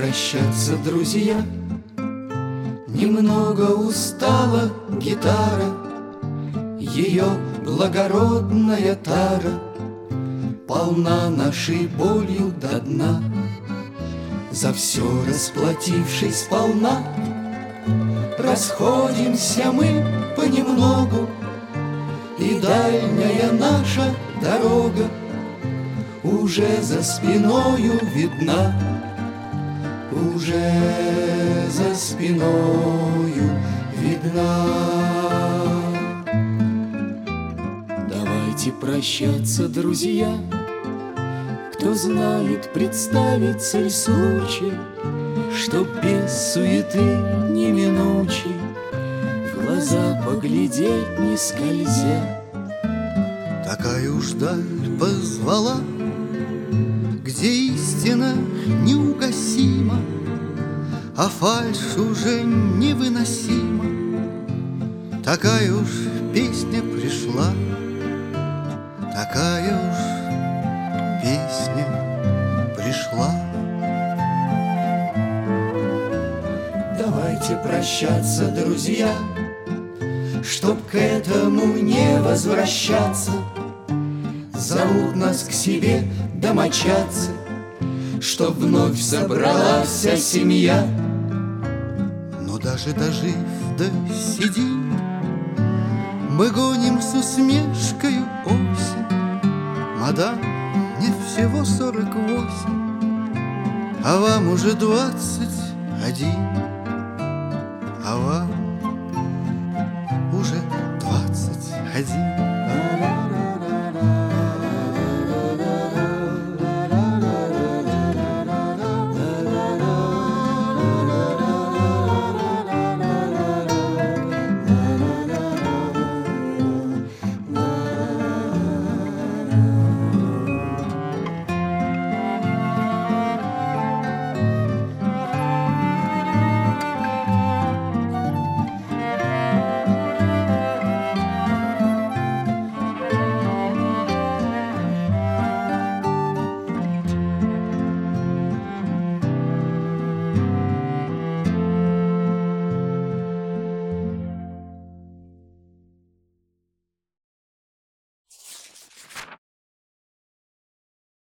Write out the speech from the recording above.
прощаться, друзья. Немного устала гитара, ее благородная тара полна нашей болью до дна. За все расплатившись сполна, расходимся мы понемногу, и дальняя наша дорога уже за спиною видна, уже за спиною видна. Давайте прощаться, друзья. Кто знает, представится ли случай, чтоб без суеты неминучей в глаза поглядеть не скользя. Такая уж даль позвала, где истина неугасима, а фальшь уже невыносима. Такая уж песня пришла, такая уж песня пришла. Давайте прощаться, друзья, чтоб к этому не возвращаться. Зовут нас к себе домочадцы, чтоб вновь собралась вся семья. Но даже дожив до седин, мы гоним с усмешкою осень. Мадам, мне всего 48, а вам уже 21, а вам